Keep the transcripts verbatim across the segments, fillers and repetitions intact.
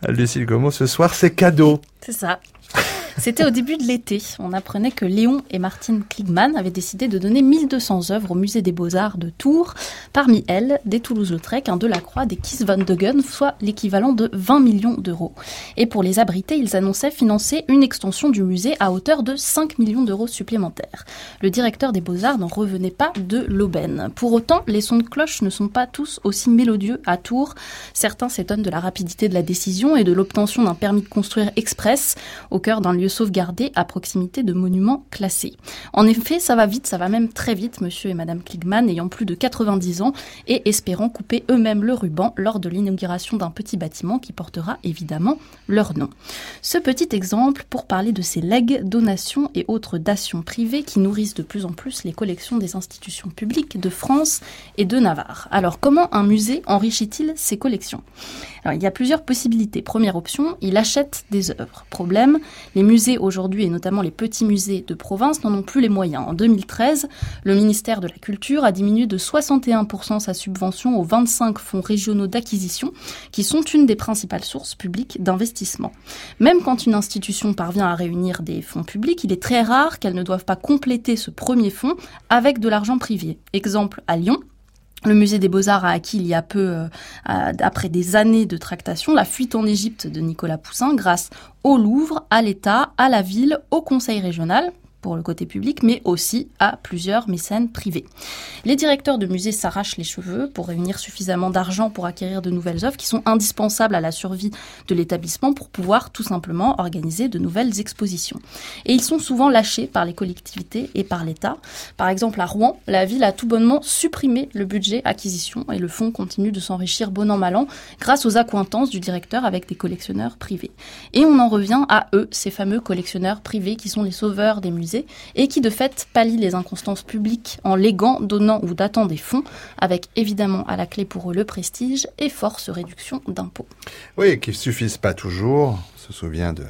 Lucille Gomeau, ce soir, c'est cadeau. C'est ça. C'était au début de l'été. On apprenait que Léon et Martine Kligman avaient décidé de donner mille deux cents œuvres au musée des Beaux-Arts de Tours. Parmi elles, des Toulouse-Lautrec, un Delacroix, des Kies van Degen, soit l'équivalent de vingt millions d'euros. Et pour les abriter, ils annonçaient financer une extension du musée à hauteur de cinq millions d'euros supplémentaires. Le directeur des Beaux-Arts n'en revenait pas de l'aubaine. Pour autant, les sons de cloche ne sont pas tous aussi mélodieux à Tours. Certains s'étonnent de la rapidité de la décision et de l'obtention d'un permis de construire express au cœur d'un lieu sauvegardé à proximité de monuments classés. En effet, ça va vite, ça va même très vite, monsieur et madame Kligman ayant plus de quatre-vingt-dix ans et espérant couper eux-mêmes le ruban lors de l'inauguration d'un petit bâtiment qui portera évidemment leur nom. Ce petit exemple pour parler de ces legs, donations et autres dations privées qui nourrissent de plus en plus les collections des institutions publiques de France et de Navarre. Alors, comment un musée enrichit-il ses collections ? Alors, il y a plusieurs possibilités. Première option, il achète des œuvres. Problème, les musées aujourd'hui, et notamment les petits musées de province, n'en ont plus les moyens. En deux mille treize, le ministère de la Culture a diminué de soixante et un pour cent sa subvention aux vingt-cinq fonds régionaux d'acquisition, qui sont une des principales sources publiques d'investissement. Même quand une institution parvient à réunir des fonds publics, il est très rare qu'elles ne doivent pas compléter ce premier fonds avec de l'argent privé. Exemple à Lyon. Le musée des Beaux-Arts a acquis il y a peu, euh, après des années de tractation, la fuite en Égypte de Nicolas Poussin grâce au Louvre, à l'État, à la ville, au Conseil régional, pour le côté public, mais aussi à plusieurs mécènes privés. Les directeurs de musées s'arrachent les cheveux pour réunir suffisamment d'argent pour acquérir de nouvelles œuvres qui sont indispensables à la survie de l'établissement pour pouvoir tout simplement organiser de nouvelles expositions. Et ils sont souvent lâchés par les collectivités et par l'État. Par exemple, à Rouen, la ville a tout bonnement supprimé le budget acquisition et le fonds continue de s'enrichir bon an mal an grâce aux accointances du directeur avec des collectionneurs privés. Et on en revient à eux, ces fameux collectionneurs privés qui sont les sauveurs des musées et qui de fait pallient les inconstances publiques en léguant, donnant ou datant des fonds, avec évidemment à la clé pour eux le prestige et force réduction d'impôts. Oui, qui ne suffisent pas toujours. On se souvient de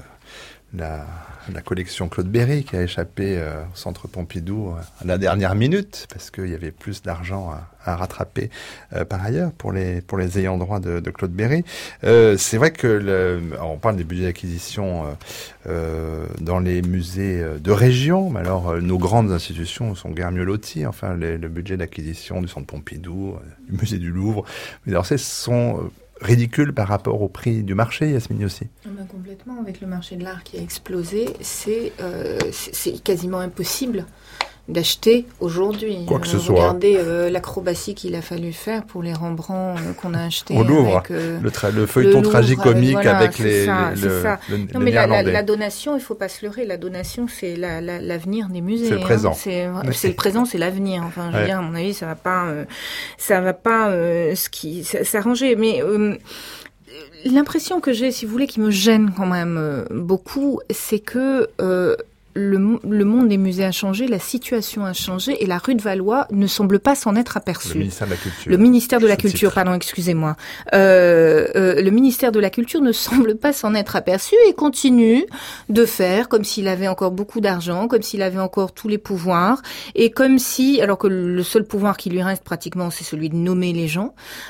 la, la collection Claude Berry qui a échappé euh, au Centre Pompidou euh, à la dernière minute parce qu'il y avait plus d'argent à, à rattraper euh, par ailleurs pour les pour les ayants droit de, de Claude Berry. Euh, c'est vrai que le, on parle des budgets d'acquisition euh, euh, dans les musées de région, mais alors euh, nos grandes institutions sont guère mieux loties. Enfin, les, le budget d'acquisition du Centre Pompidou, euh, du musée du Louvre, mais alors ces sont euh, ridicule par rapport au prix du marché, Yasmine aussi. Ben complètement, avec le marché de l'art qui a explosé, c'est, euh, c'est, c'est quasiment impossible d'acheter aujourd'hui. Quoi que ce euh, soit. Regardez euh, l'acrobatie qu'il a fallu faire pour les Rembrandt euh, qu'on a achetés au Louvre. Avec, euh, le, tra- le feuilleton le tragicomique avec, voilà, avec les, ça, les, le, ça. le, non, le mais la, la, néerlandais. la donation, il ne faut pas se leurrer. La donation, c'est la, la, l'avenir des musées. C'est le hein. présent. C'est, c'est le présent, c'est l'avenir. Enfin, je veux ouais. dire, à mon avis, ça va pas, euh, ça va pas, euh, ce qui, s'arranger. Mais euh, l'impression que j'ai, si vous voulez, qui me gêne quand même euh, beaucoup, c'est que euh, le, le monde des musées a changé, la situation a changé, et la rue de Valois ne semble pas s'en être aperçue. Le ministère de la Culture. Le ministère de la Ce Culture, titre. pardon, excusez-moi. Euh, euh, le ministère de la Culture ne semble pas s'en être aperçu et continue de faire comme s'il avait encore beaucoup d'argent, comme s'il avait encore tous les pouvoirs, et comme si, alors que le seul pouvoir qui lui reste pratiquement, c'est celui de nommer les gens,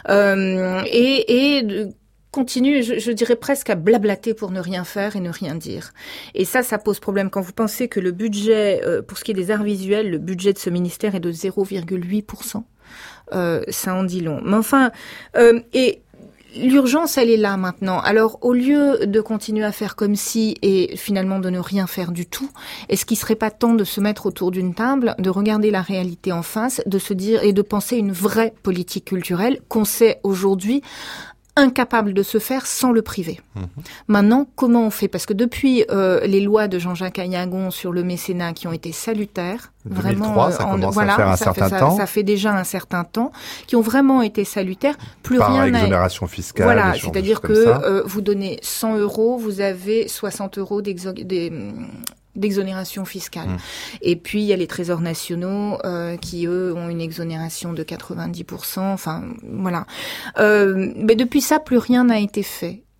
euh, et, et de, continue, je, je dirais presque à blablater pour ne rien faire et ne rien dire. Et ça, ça pose problème. Quand vous pensez que le budget, euh, pour ce qui est des arts visuels, le budget de ce ministère est de zéro virgule huit pour cent, euh, ça en dit long. Mais enfin, euh, et l'urgence, elle est là maintenant. Alors, au lieu de continuer à faire comme si et finalement de ne rien faire du tout, est-ce qu'il serait pas temps de se mettre autour d'une table, de regarder la réalité en face, de se dire et de penser une vraie politique culturelle qu'on sait aujourd'hui incapable de se faire sans le privé. Mmh. Maintenant, comment on fait ? Parce que depuis euh, les lois de Jean-Jacques Ayagon sur le mécénat qui ont été salutaires, deux mille trois, vraiment, ça en, commence voilà, à faire un ça certain fait, temps. Ça, ça fait déjà un certain temps, qui ont vraiment été salutaires. Plus Par rien exonération fiscale. Voilà, des c'est-à-dire que euh, vous donnez cent euros, vous avez soixante euros d'exo... des d'exonération fiscale. Mmh. Et puis, il y a les trésors nationaux euh, qui, eux, ont une exonération de quatre-vingt-dix pour cent. Enfin, voilà. Euh, mais depuis ça, plus rien n'a été fait.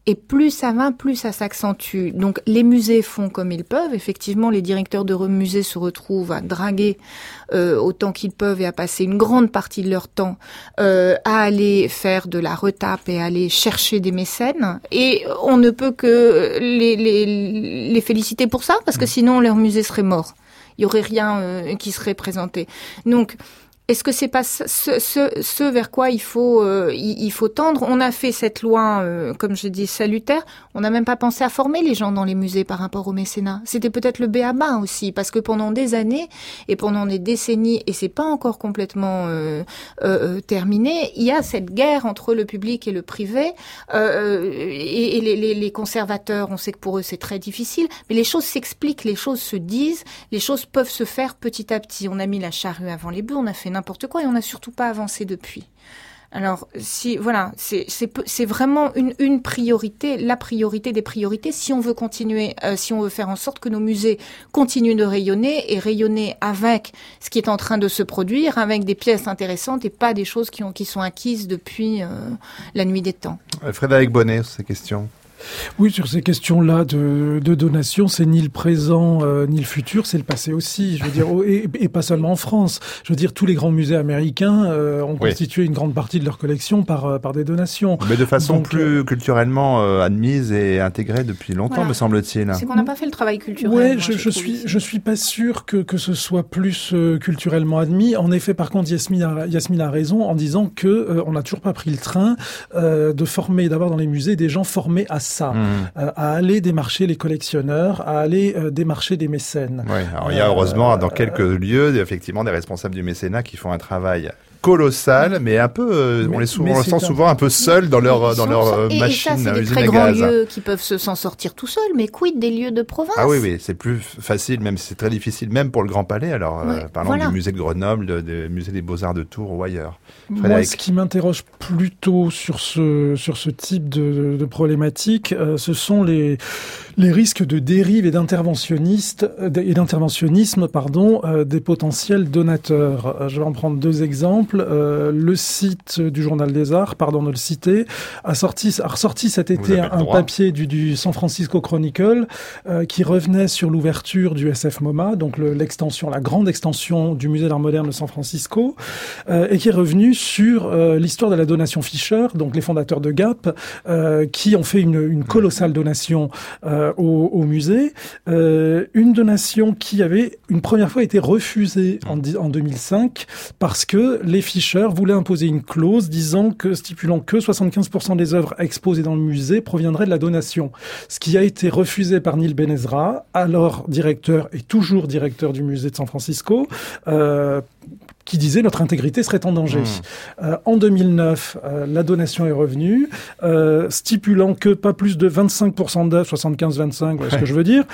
Et plus ça va, plus ça s'accentue. Donc les musées font comme ils peuvent. Effectivement, les directeurs de musées se retrouvent à draguer euh, autant qu'ils peuvent et à passer une grande partie de leur temps euh, à aller faire de la retape et à aller chercher des mécènes. Et on ne peut que les, les, les féliciter pour ça, parce que sinon leur musée serait mort. Il y aurait rien euh, qui serait présenté. Donc est-ce que c'est pas ce, ce, ce vers quoi il faut euh, il, il faut tendre? On a fait cette loi, euh, comme je dis, salutaire. On n'a même pas pensé à former les gens dans les musées par rapport au mécénat. C'était peut-être le b a ba aussi, parce que pendant des années et pendant des décennies, et c'est pas encore complètement euh, euh, terminé, il y a cette guerre entre le public et le privé. Euh, et et les, les, les conservateurs, on sait que pour eux c'est très difficile, mais les choses s'expliquent, les choses se disent, les choses peuvent se faire petit à petit. On a mis la charrue avant les bœufs, on a fait n'importe quoi et on n'a surtout pas avancé depuis. Alors, si voilà, c'est c'est c'est vraiment une une priorité, la priorité des priorités si on veut continuer, euh, si on veut faire en sorte que nos musées continuent de rayonner et rayonner avec ce qui est en train de se produire, avec des pièces intéressantes et pas des choses qui ont qui sont acquises depuis euh, la nuit des temps. Frédéric Bonnet, sur ces questions. Oui, sur ces questions-là de, de donation, c'est ni le présent euh, ni le futur, c'est le passé aussi. Je veux dire, et, et pas seulement en France. Je veux dire, tous les grands musées américains euh, ont oui. constitué une grande partie de leur collection par par des donations. Mais de façon Donc, plus euh, culturellement euh, admise et intégrée depuis longtemps, voilà. me semble-t-il. C'est qu'on n'a pas fait le travail culturel. Ouais, moi, je, je, je suis je suis pas sûr que que ce soit plus euh, culturellement admis. En effet, par contre, Yasmine a, Yasmine a raison en disant que euh, on n'a toujours pas pris le train euh, de former, d'avoir dans les musées des gens formés à ça, mmh. euh, à aller démarcher les collectionneurs, à aller euh, démarcher des mécènes. Oui, alors il y a heureusement euh, dans quelques euh, lieux effectivement des responsables du mécénat qui font un travail colossal, mais un peu, euh, mais, on les, sou- on les sent souvent un peu seuls dans leur dans leur euh, et, machine et ça, c'est des usine très à grands gaz. lieux qui peuvent se s'en sortir tout seuls, mais quid des lieux de province? Ah oui, oui, c'est plus facile, même c'est très difficile, même pour le Grand Palais. Alors, ouais, euh, parlons voilà. du musée de Grenoble, du musée des Beaux-Arts de Tours ou ailleurs. Frédéric. Moi, ce qui m'interroge plutôt sur ce sur ce type de, de problématique, euh, ce sont les les risques de dérive et d'interventionnistes et d'interventionnisme, pardon, euh, des potentiels donateurs. Euh, je vais en prendre deux exemples. Euh, le site du Journal des Arts, pardon de le citer, a sorti a ressorti cet été un, un papier du, du San Francisco Chronicle euh, qui revenait sur l'ouverture du S F MoMA, donc le, l'extension, la grande extension du Musée d'Art moderne de San Francisco, euh, et qui est revenu sur euh, l'histoire de la donation Fisher, donc les fondateurs de Gap, euh, qui ont fait une, une colossale donation euh, au, au musée, euh, une donation qui avait une première fois été refusée en, en deux mille cinq parce que les Fisher voulaient imposer une clause disant que, stipulant que soixante-quinze pour cent des œuvres exposées dans le musée proviendraient de la donation. Ce qui a été refusé par Neil Benezra, alors directeur et toujours directeur du musée de San Francisco, euh, qui disait notre intégrité serait en danger. Mmh. Euh, en deux mille neuf, euh, la donation est revenue, euh, stipulant que pas plus de vingt-cinq pour cent d'œuvres, soixante-quinze vingt-cinq, voilà ouais. ce que je veux dire,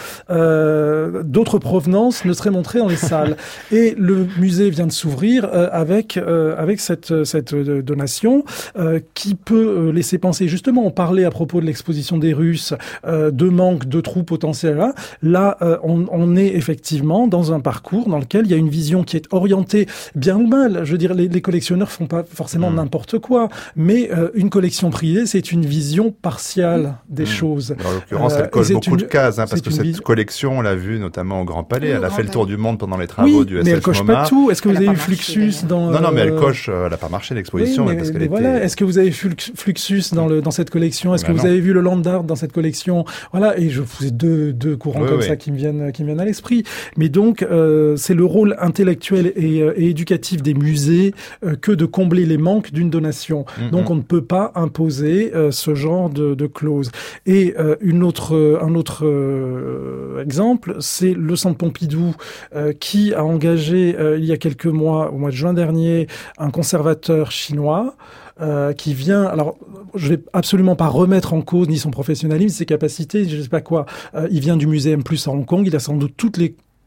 euh, d'autres provenances ne seraient montrées dans les salles. Et le musée vient de s'ouvrir euh, avec euh, avec cette cette donation euh, qui peut laisser penser. Justement, on parlait à propos de l'exposition des Russes euh, de manque de trous potentiels. Là, là euh, on, on est effectivement dans un parcours dans lequel il y a une vision qui est orientée bien ou mal. Je veux dire, les, les collectionneurs font pas forcément mmh. n'importe quoi, mais euh, une collection privée, c'est une vision partielle mmh. des mmh. choses. En l'occurrence, elle coche euh, beaucoup une, de cases, hein, parce que cette vis... collection, on l'a vu notamment au Grand Palais, oui, elle a fait le tour du monde pendant les travaux oui, du S F MoMA. Mais elle coche pas tout. Est-ce que elle vous avez eu marché, Fluxus dans... Non, non, mais elle coche, euh, elle n'a pas marché l'exposition, oui, mais, parce mais qu'elle voilà. était... Est-ce que vous avez vu Fluxus dans, le, dans cette collection? Est-ce ben que vous non. avez vu le Land Art dans cette collection? Voilà, et je vous ai deux, deux courants oui, comme oui. ça qui me viennent, qui me viennent à l'esprit. Mais donc, euh, c'est le rôle intellectuel et, et éducatif des musées euh, que de combler les manques d'une donation. Mm-hmm. Donc on ne peut pas imposer euh, ce genre de, de clause. Et euh, une autre, euh, un autre euh, exemple, c'est le Centre Pompidou euh, qui a engagé euh, il y a quelques mois, au mois de juin dernier, un conservateur chinois Euh, qui vient, alors je vais absolument pas remettre en cause ni son professionnalisme, ses capacités, je sais pas quoi. Euh, il vient du musée M plus à Hong Kong, il a sans doute toutes les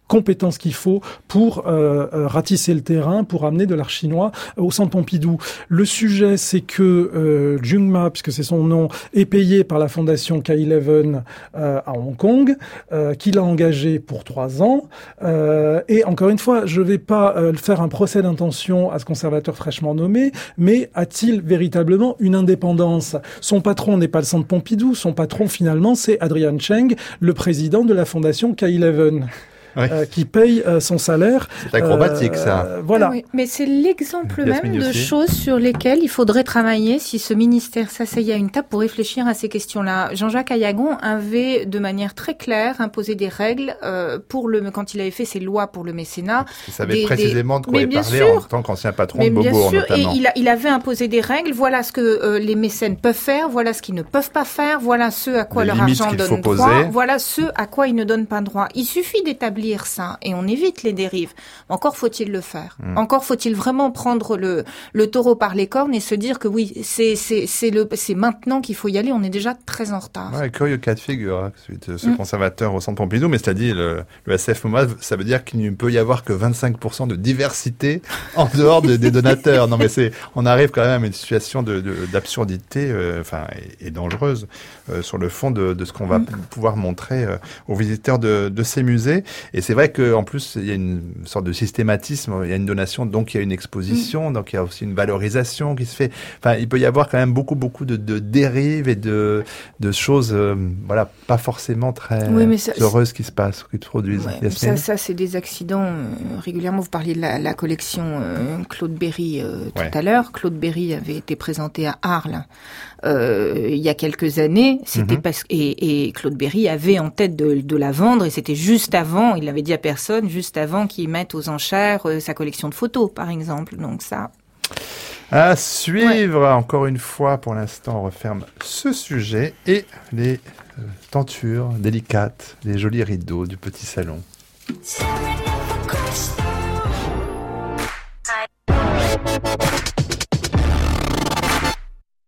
compétences qu'il faut pour euh, euh, ratisser le terrain, pour amener de l'art chinois au Centre Pompidou. Le sujet, c'est que euh, Jung Ma, puisque c'est son nom, est payé par la fondation K onze euh, à Hong Kong, euh, qu'il a engagé pour trois ans. Euh, et encore une fois, je ne vais pas euh, faire un procès d'intention à ce conservateur fraîchement nommé, mais a-t-il véritablement une indépendance ? Son patron n'est pas le Centre Pompidou, son patron finalement c'est Adrian Cheng, le président de la fondation K onze. Oui. Euh, qui paye euh, son salaire. C'est acrobatique, euh, ça. Euh, voilà. Oui, mais c'est l'exemple même de choses sur lesquelles il faudrait travailler si ce ministère s'asseyait à une table pour réfléchir à ces questions-là. Jean-Jacques Ayagon avait, de manière très claire, imposé des règles euh, pour le quand il avait fait ses lois pour le mécénat. Il savait précisément de quoi il parlait sûr, en tant qu'ancien patron mais de Beaubourg, bien sûr, notamment. Et il, a, il avait imposé des règles. Voilà ce que euh, les mécènes peuvent faire. Voilà ce qu'ils ne peuvent pas faire. Voilà ce à quoi les leur argent donne droit. Poser. Voilà ce à quoi ils ne donnent pas droit. Il suffit d'établir ça et on On évite les dérives. Encore faut-il le faire. Mmh. Encore faut-il vraiment prendre le, le taureau par les cornes et se dire que oui, c'est, c'est, c'est, le, c'est maintenant qu'il faut y aller. On est déjà très en retard. Ouais, curieux cas de figure, hein, celui de ce mmh. conservateur au Centre Pompidou. Mais c'est-à-dire, le, le S F M O A, ça veut dire qu'il ne peut y avoir que vingt-cinq pour cent de diversité en dehors de, des donateurs. Non, mais c'est, on arrive quand même à une situation de, de, d'absurdité, euh, enfin, et, et dangereuse euh, sur le fond de, de ce qu'on va mmh. p- pouvoir montrer euh, aux visiteurs de, de ces musées. Et c'est vrai qu'en plus, il y a une sorte de systématisme, il y a une donation, donc il y a une exposition, mmh. donc il y a aussi une valorisation qui se fait. Enfin, il peut y avoir quand même beaucoup, beaucoup de, de dérives et de, de choses, euh, voilà, pas forcément très oui, ça, heureuses qui se passent, qui se produisent. Ouais, ça, ça, c'est des accidents euh, régulièrement. Vous parliez de la, la collection euh, Claude Berry euh, tout ouais. à l'heure. Claude Berry avait été présenté à Arles euh, il y a quelques années. C'était mmh. parce et, et Claude Berry avait en tête de, de la vendre et c'était juste avant. Il l'avait dit à personne. Juste avant qu'ils mettent aux enchères euh, sa collection de photos, par exemple. Donc ça... À suivre, ouais. Encore une fois, pour l'instant, on referme ce sujet et les euh, tentures délicates, les jolis rideaux du petit salon.